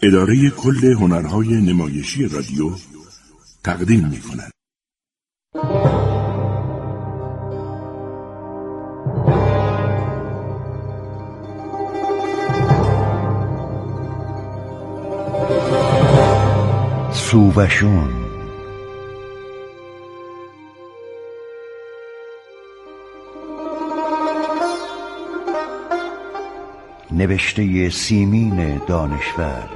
اداره کل هنرهای نمایشی رادیو تقدیم می‌کند. سووشون نوشته سیمین دانشور،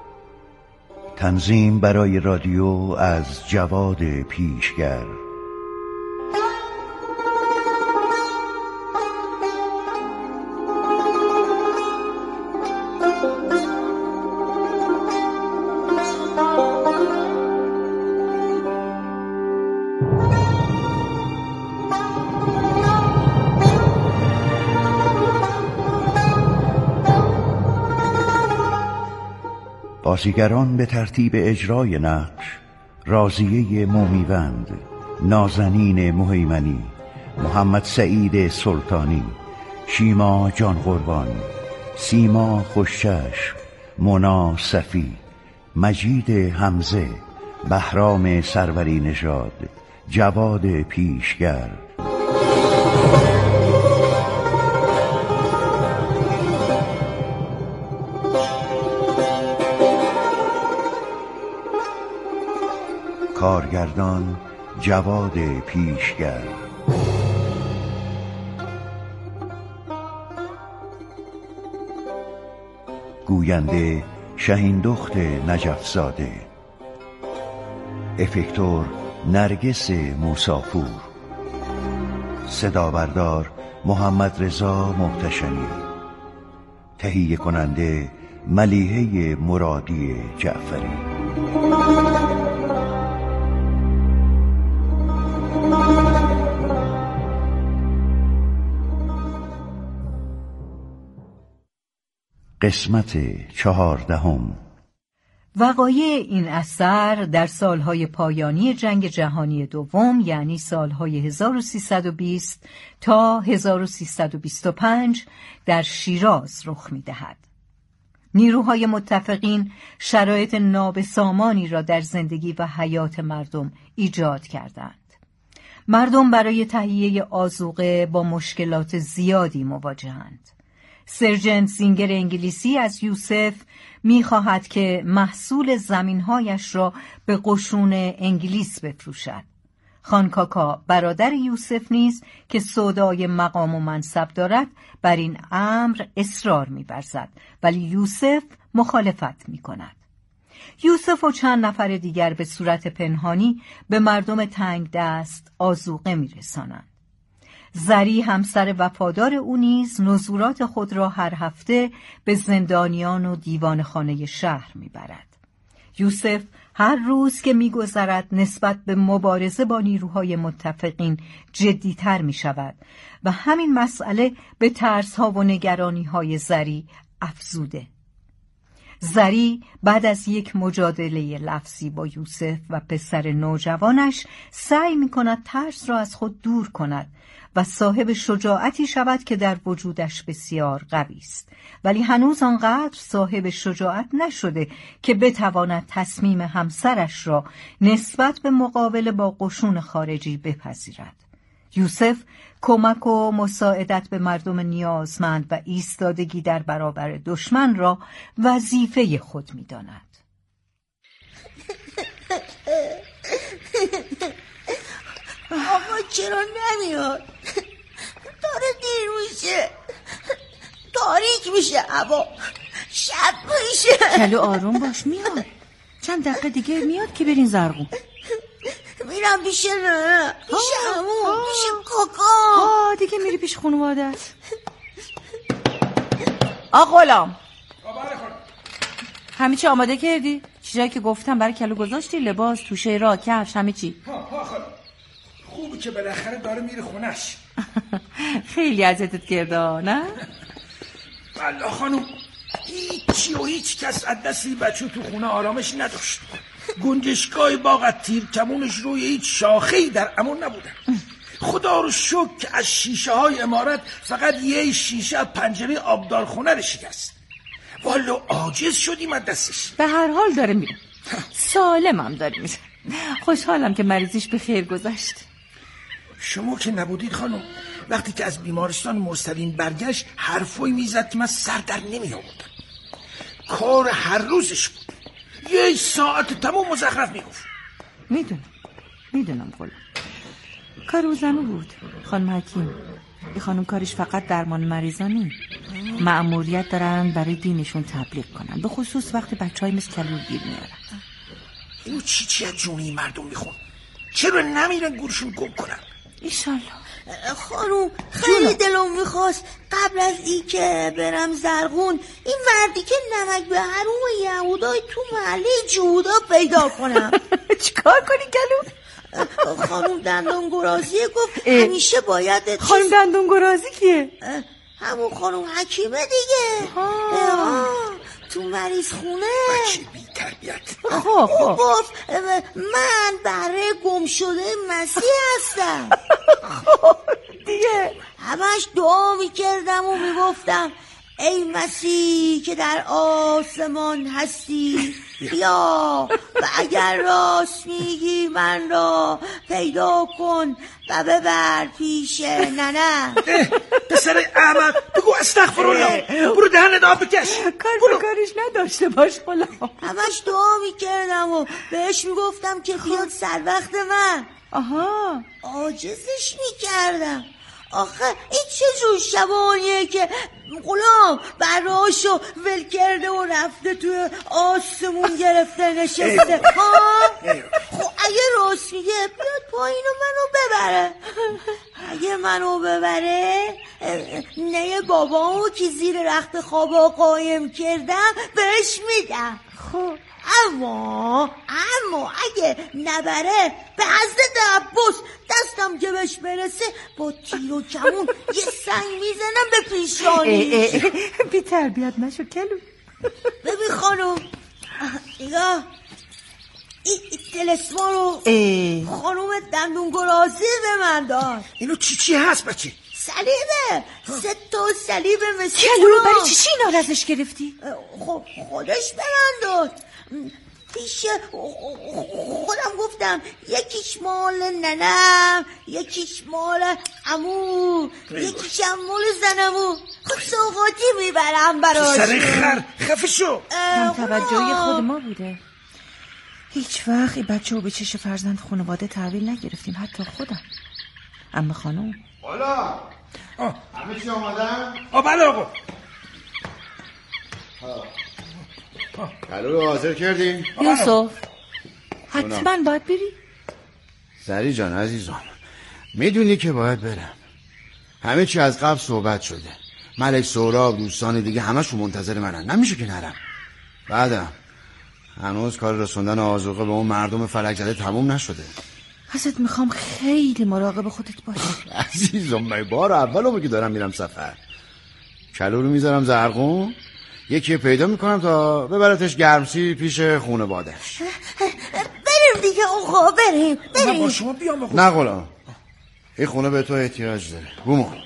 تنظیم برای رادیو از جواد پیشگر. بازیگران به ترتیب اجرای نقش: راضیه مومیوند، نازنین مهیمنی، محمد سعید سلطانی، شیما جان قربان، سیما خوشچشم، مونا صفی، مجید حمزه، بهرام سروری نژاد، جواد پیشگر. کارگردان جواد پیشگر. گوینده شهیندخت نجفزاده. افکتور نرگس موساپور. صدابردار محمد رضا محتشمی. تهیه کننده ملیحه مرادی جعفری. قسمت 14. وقایع این اثر در سالهای پایانی جنگ جهانی دوم، یعنی سالهای 1320 تا 1325 در شیراز رخ می‌دهد. نیروهای متفقین شرایط نابسامانی را در زندگی و حیات مردم ایجاد کردند. مردم برای تهیه آذوقه با مشکلات زیادی مواجهند. سرجنت زینگر انگلیسی از یوسف می‌خواهد که محصول زمین‌هایش را به قشون انگلیس بفروشد. خانکاکا برادر یوسف نیز که سودای مقام و منصب دارد بر این امر اصرار می‌ورزد، ولی یوسف مخالفت می‌کند. یوسف و چند نفر دیگر به صورت پنهانی به مردم تنگ دست آذوقه می‌رسانند. زری همسر وفادار او نیز نزورات خود را هر هفته به زندانیان و دیوانخانه شهر میبرد. یوسف هر روز که میگذرد نسبت به مبارزه با نیروهای متفقین جدی‌تر میشود و همین مسئله به ترس‌ها و نگرانی‌های زری افزوده. زری بعد از یک مجادله لفظی با یوسف و پسر نوجوانش سعی می‌کند ترس را از خود دور کند و صاحب شجاعتی شود که در وجودش بسیار قوی است، ولی هنوز آنقدر صاحب شجاعت نشده که بتواند تصمیم همسرش را نسبت به مقابله با قشون خارجی بپذیرد. یوسف کمک و مساعدت به مردم نیازمند و ایستادگی در برابر دشمن را وظیفه خود می‌داند. آقا چرا نمیاد؟ داره دیر میشه، تاریک میشه، هوا شب میشه. کلو آروم باش، میاد. چند دقیقه دیگه میاد که برین زرغون. میرم پیش نه، پیش عمو، پیش کاکا. دیگه میری پیش خانواده‌ات. آقا غلام، همه چی آماده کردی؟ چیزایی که گفتم برای کلو گذاشتی؟ لباس، توشه راه، کفش، همه چی؟ خوبه که بالاخره داره میره خونش. خیلی عزتت کرده نه؟ بله خانم، هیچی و هیچ کس از دستی بچه تو خونه آرامش نداشت. گنجشگاه باغ تیر کمونش روی هیچ شاخه‌ای در امان نبودن. خدا رو شکر که از شیشه های امارت فقط یه شیشه پنجره آبدارخونه رو شکست. والا عاجز شدیم از دستش. به هر حال داره میره، سالمم داره میره. خوشحالم که مریضیش به خیر گذشت. شما که نبودید خانم، وقتی که از بیمارستان مرسلین برگشت حرفایی میزد که من سر در نمی آوردم. کار هر روزش بود، یه ساعت تمام مزخرف میگفت. میدونم قول کار او زنو بود. خانم حکیم، این خانم کارش فقط درمان مریضانی، مأموریت دارن برای دینشون تبلیغ کنن، به خصوص وقتی بچهای مثل کلو گیر میارن. اینو چی از جونی مردم میخون؟ چرا نمیرن گورشون گم کنن؟ ایشالله. خانوم خیلی دلم میخواست قبل از این که برم زرغون این مردی که نمک به حروم یهودای تو محله جودا پیدا کنم. چیکار کنی کلو؟ خانوم دندون گرازیه گفت همیشه باید خانوم دندون گرازی کیه؟ همون خانوم حکیمه دیگه. تو مریض خونه بچه بی تربیت. گفت من برای گم شده مسیح هستم. دیگه همش دعا میکردم و میگفتم ای مسیح که در آسمان هستی بیا و اگر راست میگی من را پیدا کن و ببر پیش ننه. پسر احمد بگو استغفرالله، برو دهنت آب بکش. کارش نداشته باش خلا. همش دعا میکردم و بهش میگفتم که بیاد سر وقت من. عاجزش میکردم. آخه این چه جور شبانیه که غلام براشو ول کرده و رفته توی آسمون گرفته نشسته. خب اگه راست میگه بیاد پایین و منو ببره. اگه منو ببره نه بابامو که زیر رخت خوابا قایم کردم بهش میدم. خب اما اگه نبره به حضرت عباس دستم که بهش برسه با تیر و کمون یه سنگ میزنم به پیشانیش. بی تربیت نشو کلو. ببین خانم نگاه این تلسما رو خانم دندون گرازی به من داد. اینو چی هست بچه؟ صلیبه. 3 تا صلیب مثل کلو برای چی اینا رو ازش گرفتی؟ خب خودش به من داد. پیش خودم گفتم یکیش مال ننم، یکیش مال عمو، یکیش هم مال زنمو. خب سوغاتی میبرم براش. سر خر خفه شو. هم توجهی خود ما بوده. هیچ وقت این بچه رو به چش فرزند خانواده تحویل نگرفتیم، حتی خودم. اما خانم حالا همه چی آمادن؟ بله آقا. کلو رو حاضر کردیم؟ یوسف حتما باید بری؟ سری جان عزیزم میدونی که باید برم. همه چی از قبل صحبت شده. ملک سهراب دوستان دیگه همشون منتظر منن، نمیشه که نرم. بعدم هنوز کار رسوندن آذوقه به اون مردم فلک زده تموم نشده. ازت میخوام خیلی مراقب خودت باشی. عزیزم من بار اولمه که دارم میرم سفر. کلو رو میذارم زرغون، یکی پیدا میکنم تا ببرتش گرمسی پیش خونواده‌اش. بریم دیگه آقا بریم. من با شما بیام بخونم. نه غلام، این خونه به تو احتیاج داره. بومان انگار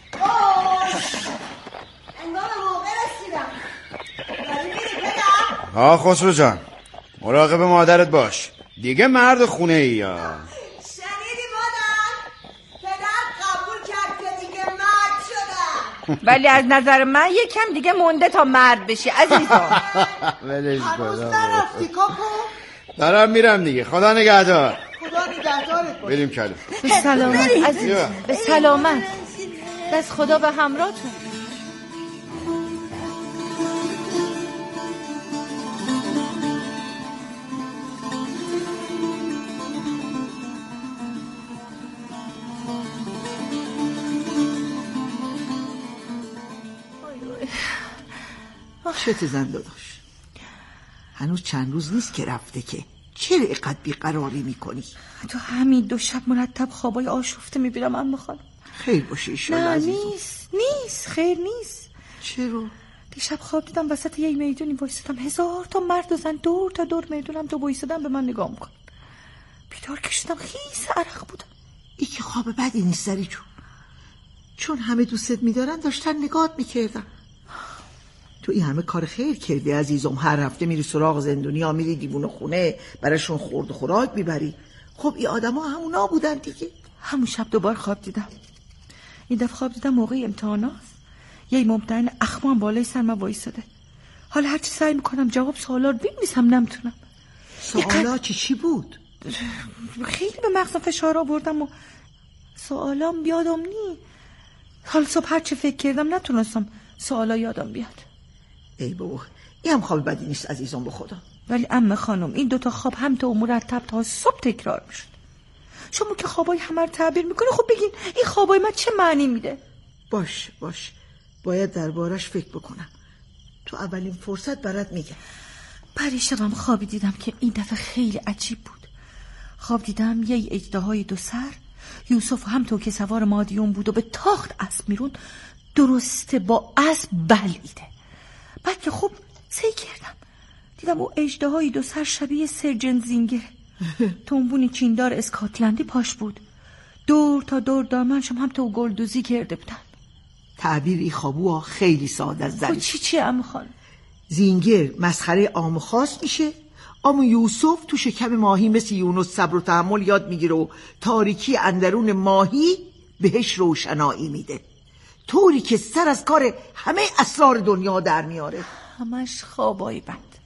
موقع رسیدم. داری میری پدر؟ خسرو جان مراقب مادرت باش دیگه، مرد خونه ای یا شنیدی مادر؟ پدر قبول کرد که دیگه مرد شدم. ولی از نظر من یکم دیگه مونده تا مرد بشی عزیزم. ولش هنوز کن. نرفتی کاکو؟ دارم میرم دیگه. خدا نگهدار. خدا نگهدارت باشه. بریم کلو. به سلامت عزیز، به سلامت. دست خدا به همراهتون. شت زن داداش، هنوز چند روز نیست که رفته که چرا اینقدر بیقراری میکنی؟ تو همین 2 شب مرتب خوابای آشفته میبینم عمو خانم. خیر باشه ایشالله عزیزم. نیست خیر نیست. چرا؟ دیشب خواب دیدم وسط یه میدونی وایسادم، 1000 تا مرد و زن دور تا دور میدونم تو وایسادم به من نگاه میکنن. بیدار که شدم خیس عرق بودم. این که خواب بدی نیست سری جون، چون همه دوستت میدارن داشتن نگاهت میکردن. تو این همه کار خیر کردی عزیزم. هر هفته میری سراغ زندونیا، میری دیوونه خونه براشون خورد و خوراک میبری. خب این آدما همونا بودن دیگه. همون شب دوبار خواب دیدم. این دفعه خواب دیدم موقع امتحانات یه ممتحن اخمام بالای سر من وایساده. حالا هرچی سعی میکنم جواب سوالا رو بنویسم نمیتونم. سوالا چی بود؟ خیلی به مغزم فشار آوردم و سوالام یادم نی. حالا صبح هر چه فکر کردم نتونستم سوالا یادم بیاد. ای بابا این هم خواب بدی نیست عزیزم به خدا. ولی عمه خانم این دوتا خواب هم تا مرتب تا صبح تکرار میشد. شما که خوابای همه رو تعبیر میکنه، خب بگین این خوابای من چه معنی میده؟ باش باید دربارش فکر بکنم. تو اولین فرصت برات میگم. پریشبم خوابی دیدم که این دفعه خیلی عجیب بود. خواب دیدم یه اژدهای دو سر یوسف هم تو که سوار مادیون بود و به تاخت اسب میرون درسته با اسب بلعیده. بعد که خوب سی کردم دیدم او اژدهای دو سر شبیه سرجن زینگره. تنبونی چیندار اسکاتلندی پاش بود. دور تا دور دامنشم هم تو گلدوزی کرده بودن. تعبیر ای خوابو خیلی ساده است. خب چی عمو خانم؟ زینگر مسخره عام خاص میشه. اما یوسف تو شکم ماهی مثل یونس صبر و تحمل یاد میگیره و تاریکی اندرون ماهی بهش روشنایی میده، طوری که سر از کار همه اسرار دنیا در میاره. همش خوابای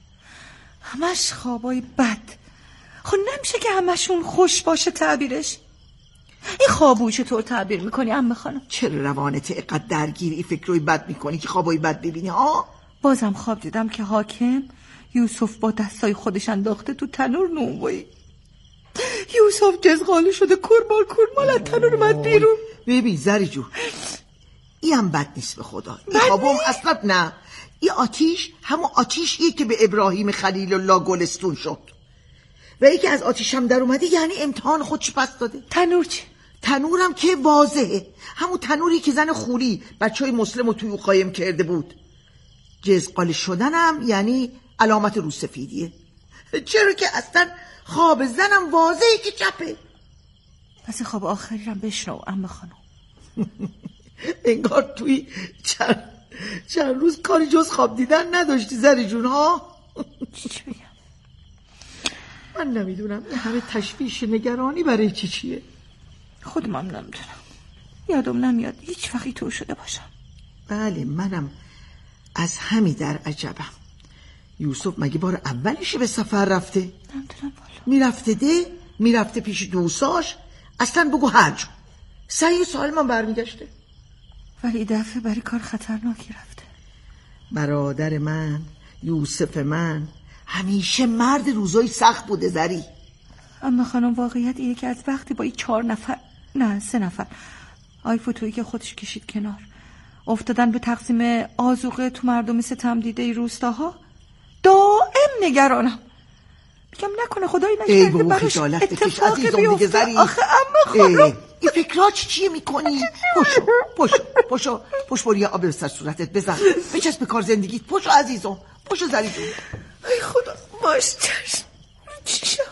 بد. خب نمیشه که همشون خوش باشه تعبیرش. این خوابو چطور تعبیر میکنی عمه خانم؟ چرا روانت اینقدر درگیری فکروی بد میکنی که خوابای بد ببینی ها؟ بازم خواب دیدم که حاکم یوسف با دستای خودش انداخته تو تنور نونوایی. یوسف جزغاله شده کرمال از تنور اومد بیرون. ببین زری جون این هم بد نیست به خدا. این خوابم اصلا نه. این آتیش همون آتیشیه که به ابراهیم خلیل الله گلستون شد و ای که از آتیش هم در اومده یعنی امتحان خودش پس داده. تنور چی؟ تنورم که واضحه، همون تنوری که زن خوری بچهای مسلم رو توی او قایم کرده بود. جزغاله شدنم یعنی علامت روسفیدیه. چرا که اصلا خواب زنم واضحه که چپه. پس خواب آخری رو بشنو عمه خانم. انگار توی چند روز کاری جز خواب دیدن نداشتی زری جون ها. چی بگم؟ من نمیدونم این همه تشویش نگرانی برای چیه. خودم هم نمیدونم، یادم نمیاد هیچ وقتی تو شده باشم. بله منم از همی در عجبم. یوسف مگه بار اولشه به سفر رفته؟ نمیدونم والا. میرفته پیش دوستاش، اصلا بگو هر جا سعی سالم هم برمیگشته. ولی دفعه برای کار خطرناکی رفته. برادر من یوسف من همیشه مرد روزای سخت بوده زری. اما خانم واقعیت اینه که از وقتی با این 3 نفر آی فتویی که خودش کشید کنار افتادن به تقسیم آذوقه تو مردم ستم دیده روستاها، دائم نگرانم. میگم نکنه خدایی نکرده براش اتفاقی بیفته. آخه اما خانم این فکرات چیه میکنی؟ پشو برو یه آب به سر صورتت بزن، بچسب به کار زندگیت. پشو عزیزم، پشو زری جون. ای خدا باش چشم. چی شد؟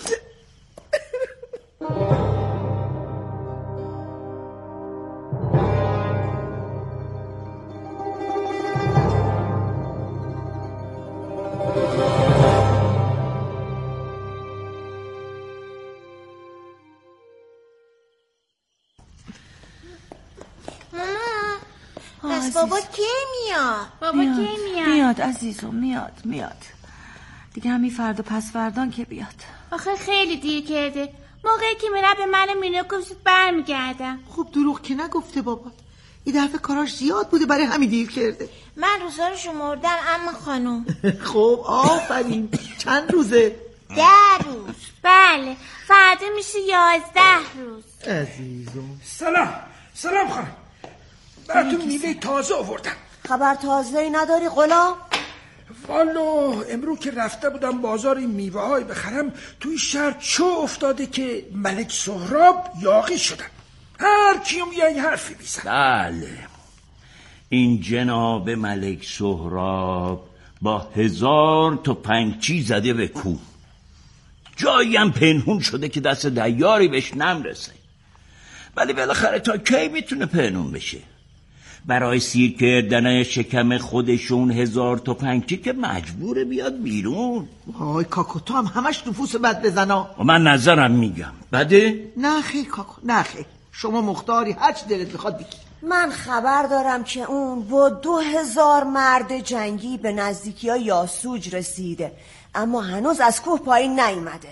بابا کی میاد؟ میاد عزیزم، میاد دیگه. همین فردا پس فردان که بیاد. آخه خیلی دیر کرده. موقعی که میره به من مینو گفت برمیگردم. خب دروغ که نگفته بابا. این دفعه کاراش زیاد بوده برای همین دیر کرده. من روزا رو شمردم اما خانم. خب آفرین. چند روزه؟ 10 روز. بله فردا میشه 11 روز. عزیزم سلام خانم. براتون میوه تازه آوردم. خبر تازه‌ای نداری غلام؟ والا امرو که رفته بودم بازار این میوه های بخرم توی شهر چو افتاده که ملک سهراب یاغی شدن. هر کیوم یه حرفی میزن. بله این جناب ملک سهراب با 1000 تا پنگچی زده به کوه. جایی هم پنهون شده که دست دیاری بهش نمیرسه. ولی بالاخره تا کی میتونه پنهون بشه؟ برای سیر کردن شکم خودشون 1000 تفنگچی که مجبوره بیاد بیرون. وای کاکو تو هم همش نفوس بد بزنا. و من نظرم میگم بده؟ نه خیر کاکو نه خیر، شما مختاری هر چی دلت بخواد بگی. من خبر دارم که اون با 2000 مرد جنگی به نزدیکی های یاسوج رسیده، اما هنوز از کوه پایین نیومده.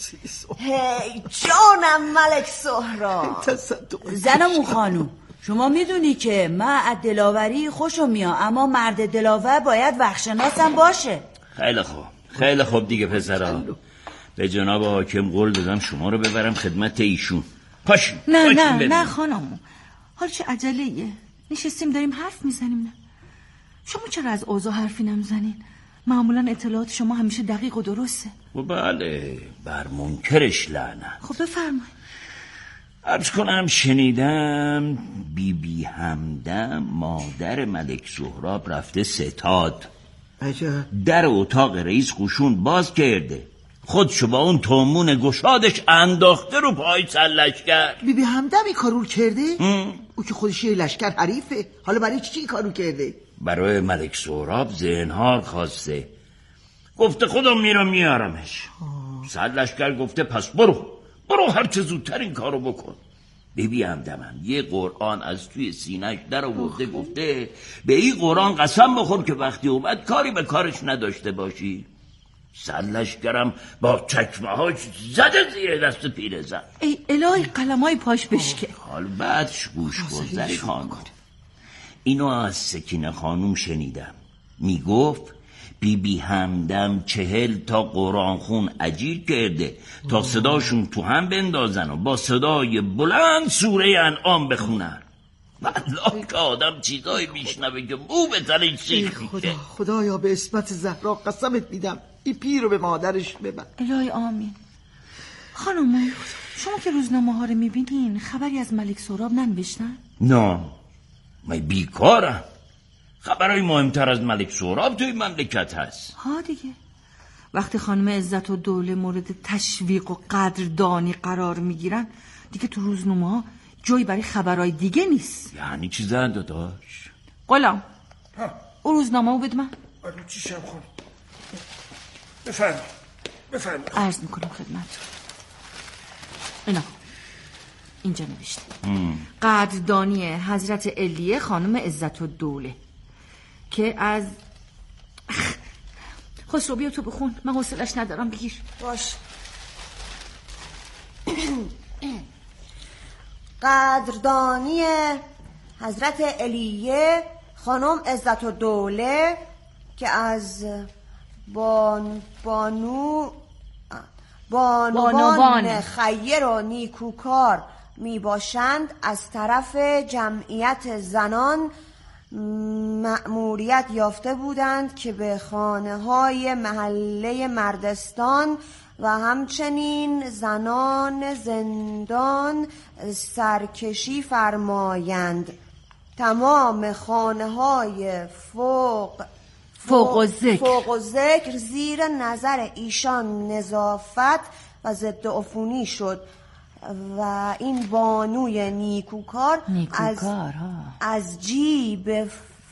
هی جانم ملک سهراب. زنمون خانوم، شما میدونی که من از دلاوری خوشم میام، اما مرد دلاور باید وحشت‌ناسم باشه. خیلی خوب دیگه پسرا. به جناب حاکم قول دادم شما رو ببرم خدمت ایشون. پاشین. نه خانم، حال چه عجله‌ایه؟ نشستیم داریم حرف میزنیم. نه شما چرا از اوضاع حرفی نمیزنین؟ معمولا اطلاعات شما همیشه دقیق و درسته. و بله، بر منکرش لعنت. خب بفرمایید. عرض کنم شنیدم بی همدم مادر ملک سهراب رفته ستاد. در اتاق رئیس قشون باز کرده، خودشو با اون تومون گشادش انداخته رو پای لشکر. بی همدم این کارو کرده؟ او که خودش یه لشکر حریفه، حالا برای چی این کارو کرده؟ برای ملک سهراب زنهار خواسته، گفته خودم میرم میارمش. لشکر گفته پس برو هر چه زودتر این کارو بکن. بی همدمم یه قرآن از توی سینه‌اش در آورده، گفته به این قرآن قسم بخور که وقتی اومد کاری به کارش نداشته باشی. لشکرم با چکمه‌هاش زده زیر دست پیرزن. ای الهی قلمای پاش بشکه. حال بعدش گوش گذاری خانم. اینو از سکینه خانوم شنیدم، میگفت بی همدم 40 تا قرآن خون اجیر کرده تا صداشون تو هم بندازن و با صدای بلند سوره انعام بخونن. والله که آدم چیزایی میشنوه که مو به تنش سیخ میشه. خدایا به اسمت زهرا قسمت میدم این پیر رو به مادرش ببر. الهی آمین. خانم شما که روزنامه ها رو میبینین خبری از ملک سهراب ننوشتن؟ نه من بیکارم. خبرای مهمتر از ملک سهراب توی مملکت هست. ها دیگه وقتی خانم عزت و دوله مورد تشویق و قدردانی قرار میگیرن دیگه تو روزنامه ها جایی برای خبرای دیگه نیست. یعنی چی زنده داشت؟ غلام او روزنامه رو بده من. چیشم خون بفرمایید. عرض میکنم خدمت. اینا اینجا نوشته قدردانی حضرت علیه خانم عزت و دوله که از خسرو بیا تو بخون، من حوصله‌اش ندارم. بگیر. باش. قدردانی حضرت علیه خانم عزت و دوله که از بانوان خیر و نیکوکار می باشند از طرف جمعیت زنان مأموریت یافته بودند که به خانه‌های محله مردستان و همچنین زنان زندان سرکشی فرمایند. تمام خانه‌های فوق و ذکر زیر نظر ایشان نظافت و ضد عفونی شد و این بانوی نیکوکار از جیب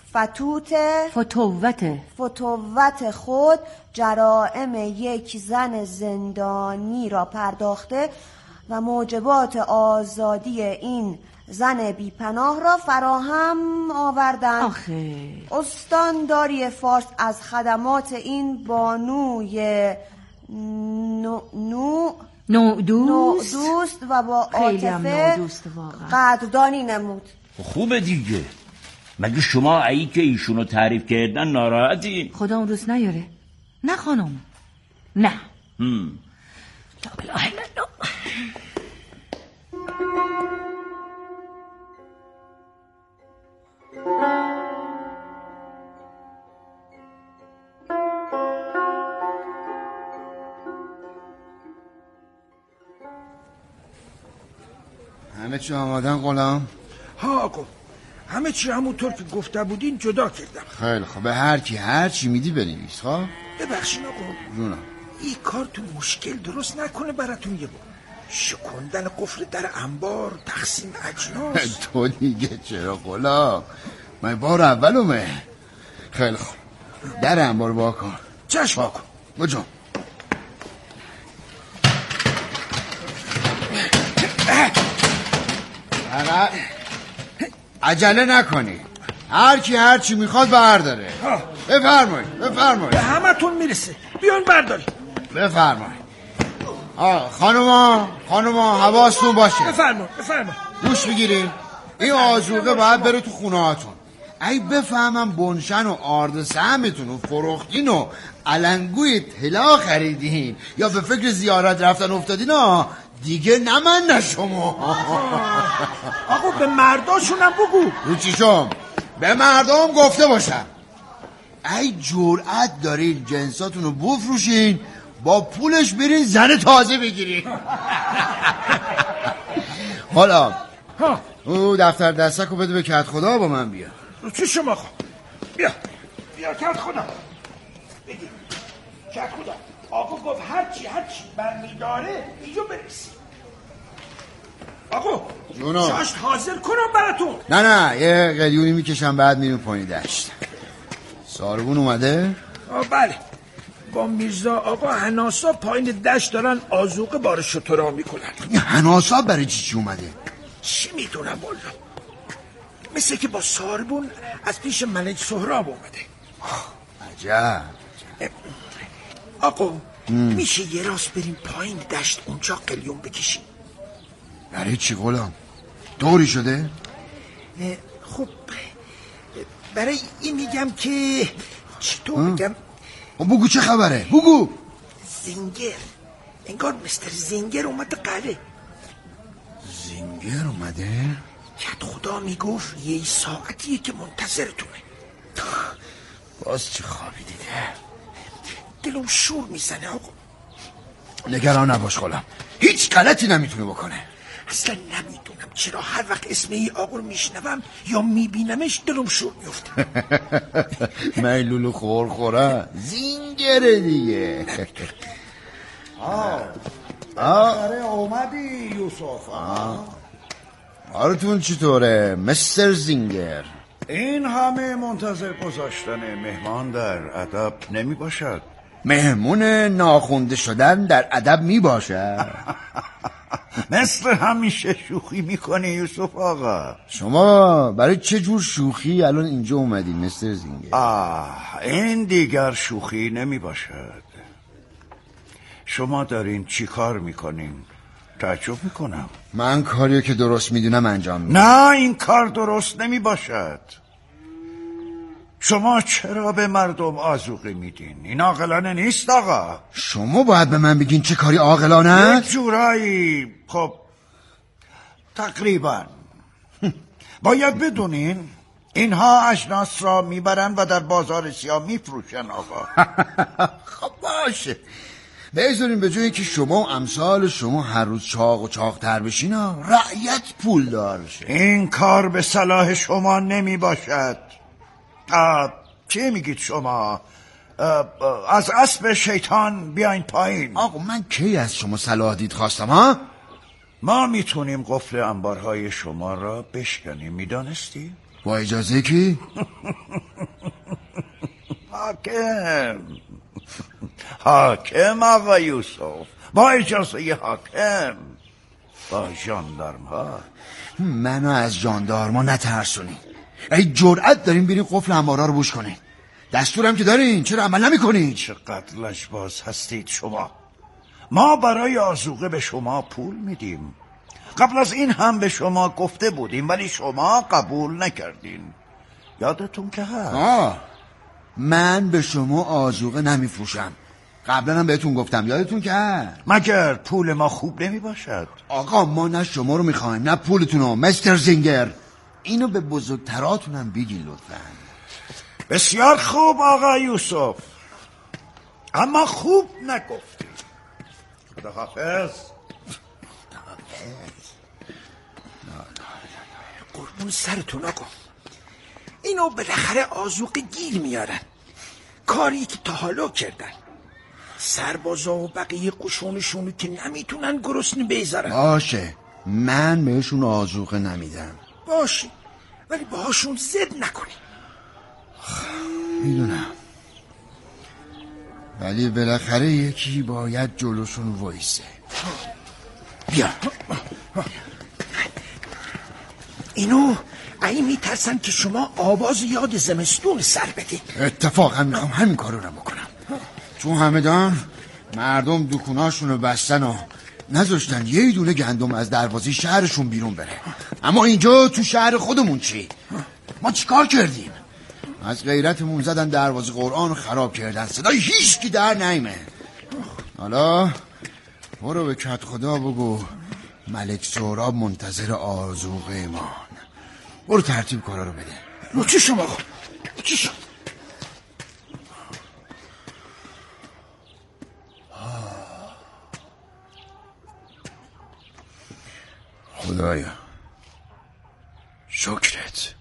فتوت خود جرائم یک زن زندانی را پرداخته و موجبات آزادی این زن بیپناه را فراهم آوردند. استانداری فارس از خدمات این بانوی نودوست و با عاطفه قدردانی نمود. خوبه دیگه. مگه شما ایی که ایشونو تعریف کردن ناراحتی؟ خدا اون روز نیاره. نه خانم نه. همه چی آمادن غلام؟ ها آقا همه چی همونطور که گفته بودین جدا کردم. خیلی خوب. به هر چی میدی بنویس. خب ببخشین آقا جونم این کار تو مشکل درست نکنه براتون. یه بار شکندن قفل در انبار، تقسیم اجناس. تو دیگه چرا غلام؟ من بار اولمه. خیلی خوب، در انبار وا کن. چشم وا کن. بجا. عجله نکنی، هر کی هر چی میخواد برداره. بفرمایید. همه تون میرسه، بیان برداری. بفرمایید. خانوما حواستون باشه. بفرمایید. گوش بگیرین، این آذوقه باید بره تو خونه هاتون. ای بفهمم بنشن و آرد سهمتون و فروختین و علنگوی طلا خریدین یا به فکر زیارت رفتن افتادین دیگه نه شما. آقا به مرداشونم بگو. رو چیشم به مردم گفته باشم. ای جرأت دارین جنساتون رو بفروشین با پولش برین زن تازه بگیرین. حالا او دفتر دستک رو بده به کت خدا با من بیا. رو چی شما خواهد؟ بیا کت خدا بگیر. کت خدا آقا گفت هرچی برمیداره اینجا برسی. آقا شاشت حاضر کنم براتون. نه یه قلیونی میکشم بعد میریم پایین دشت. ساربون اومده؟ بله، با میرزا آقا هناسا پایین دشت دارن آذوقه بار شترا میکنن. هناسا برای چی اومده؟ چی میدونم والا، مثل که با ساربون از پیش ملک سهراب اومده. عجب. آقا میشه یه راست بریم پایین دشت اونجا قلیون بکشیم؟ برای چی غلام؟ دوری شده؟ خب برای این میگم که چطور میگم. بگو چه خبره بگو. زینگر، انگار مستر زینگر اومده قلعه. زینگر اومده؟ کت خدا میگفت یه ساعتیه که منتظرتونه. باز چه خوابی دیده؟ دلم شور میزنه آقا. نگران نباش غلام، هیچ غلطی نمیتونه بکنه. اصلا نمیدونم چرا هر وقت اسم این آقا رو میشنوم یا میبینمش دلم شور میفته. میلولو خوره زینگره دیگه. بالاخره اومدی یوسف. حالتون چطوره مستر زینگر؟ این همه منتظر گذاشتن مهمان در ادب نمی باشد؟ مهمون ناخونده شدن در ادب می باشد. مثل همیشه شوخی میکنی یوسف آقا. شما برای چه جور شوخی الان اینجا اومدی مستر زینگر؟ این دیگر شوخی نمی باشد. شما دارین چی کار میکنین؟ تعجب میکنم. من کاریو که درست میدونم انجام میدم. نه این کار درست نمی باشد. شما چرا به مردم آذوقه میدین؟ این عاقلانه نیست آقا. شما باید به من بگین چه کاری عاقلانه؟ یه جورایی خب تقریبا باید بدونین اینها اجناس را میبرن و در بازار سیاه میفروشن آقا. خب باشه، بذارین به جایی که شما و امثال شما هر روز چاق و چاق‌تر بشین رعیت پول دار شه. این کار به صلاح شما نمی باشد. چه میگید شما؟ از اسب شیطان بیاین پایین. آقا من کی از شما صلاح دید خواستم ها؟ ما میتونیم قفل انبارهای شما را بشکنیم، میدانستی؟ با اجازه کی؟ حاکم آقا یوسف، با اجازه حاکم، با ژاندارم ها. منو از ژاندارما نترسونی. ای جرأت دارین برین قفل انبارا رو بوش کنین. دستورم که دارین، چرا عمل نمی‌کنین؟ چقدر لجباز هستید شما. ما برای آذوقه به شما پول میدیم. قبل از این هم به شما گفته بودیم ولی شما قبول نکردین. یادتون که هست؟ من به شما آذوقه نمیفروشم. قبلا هم بهتون گفتم، یادتون که هست؟ مگر پول ما خوب نمی باشد؟ آقا ما نه شما رو میخوایم نه پولتونو مستر زینگر. اینو به بزرگتراتونم بگین لطفا. بسیار خوب آقا یوسف، اما خوب نگفتی. خداحافظ. قربون سرتون آقا، اینو بالاخره آذوقه گیر میارن. کاری که تا حالا کردن. سربازا و بقیه قشونشونو که نمیتونن گرسنه بیزارن. باشه، من بهشون آذوقه نمیدم. باشه، ولی باهاشون زد نکنی. میدونم، ولی بالاخره یکی باید جلوشون وایسه. بیا. اینو این میترسن که شما آواز یاد زمستون سر بدید. اتفاقا میخوام همین کارو رو بکنم. چون همدان مردم دکوناشونو بستن و نذاشتن یه دونه گندم از دروازه شهرشون بیرون بره. اما اینجا تو شهر خودمون چی؟ ما چیکار کردیم؟ از غیرتمون زدن دروازه قرآن رو خراب کردن، صدای هیچ کی در نیامه. حالا برو به کت خدا بگو ملک سهراب منتظر آذوقه ما. برو ترتیب کارا رو بده. رو چی شما؟ چی شد؟ خدایا شکرت.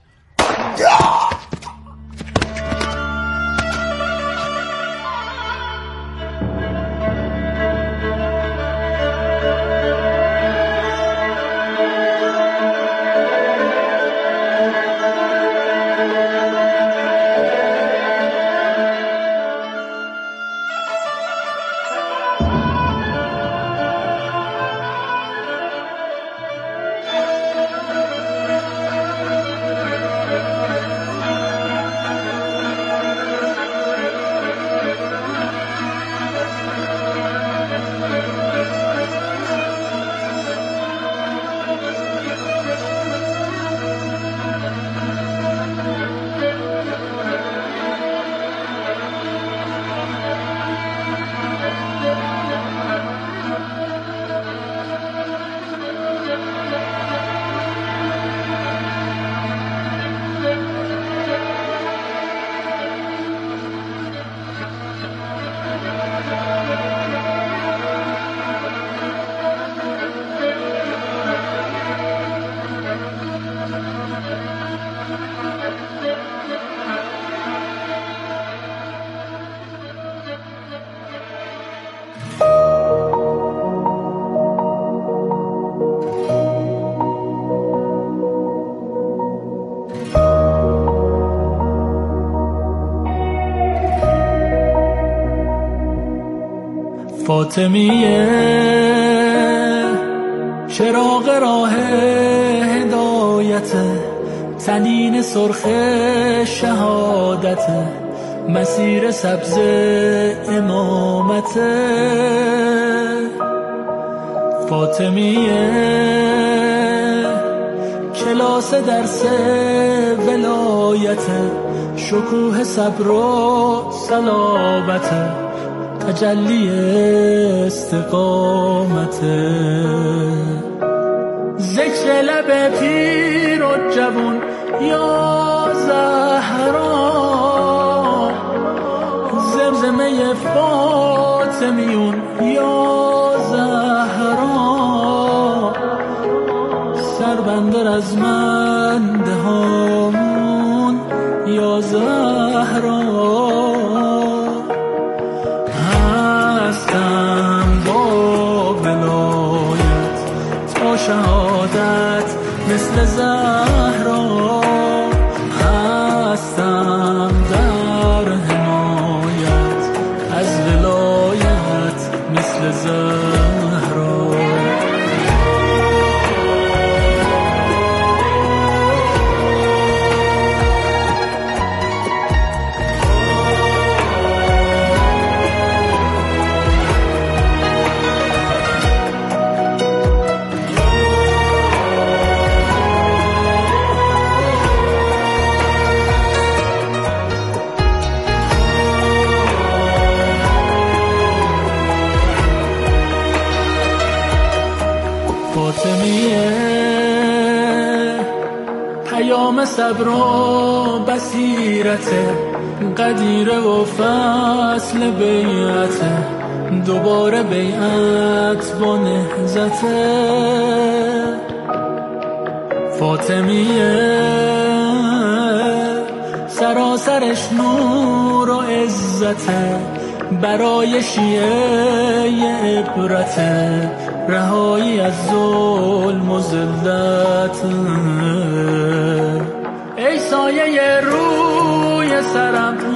فاطمیه چراغ راه هدایت، تنین سرخ شهادت، مسیر سبز امامت. فاطمیه کلاس درس ولایت، شکوه صبر و صلابت، تجلی استقامت. ذکر لب پیر و جوون یا زهرا، زمزمه فاطمیون یا زهرا، سربند رزمنده هامون یا زهرا. شهادت مثل زهرا، هستم در حمایت از ولایت مثل زهرا. فاطمیه پیام صبر و بصیرت، قدیره و فصل بیعت، دوباره بیعت با نهضت. فاطمیه سراسرش نور و عزت، برای شیعه عبرت، رهایی از ظلم و ذلت. ای سایه روی سرم